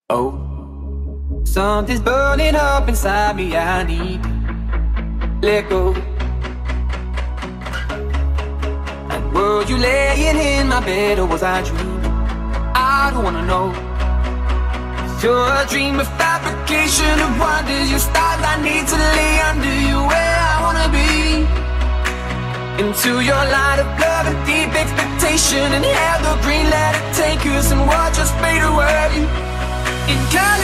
Oh, something's burning up inside me, I need to let go. And were you laying in my bed or was I dreaming? I don't wanna know. You're a dream of fabrication of wonders. Your stars I need to lay under you where I wanna be. Into your light of love and deep expectation, and have the green, let it take us and watch us fade away. It